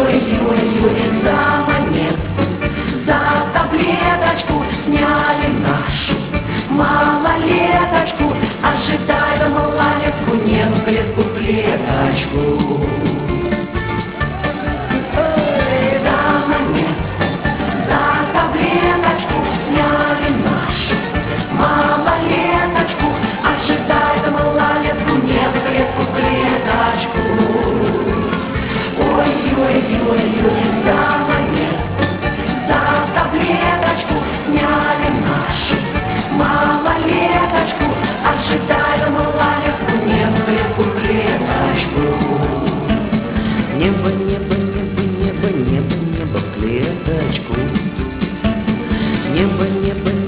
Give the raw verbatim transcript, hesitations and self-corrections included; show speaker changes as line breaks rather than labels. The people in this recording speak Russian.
Ой-ой-ой, за момент, за таблеточку сняли нашу малолеточку. Ожидай малолетку, не в клетку, в клеточку. За момент, за таблеточку сняли нашу малолеточку. Ожидай малолетку, не в клетку, в клеточку. Ой-ой-ой, за момент, за таблеточку сняли нашу малолеточку. Ожидай малолетку, не в клетку, в клеточку. Небо, небо, небо, небо, небо, небо в клеточку. Небо, небо,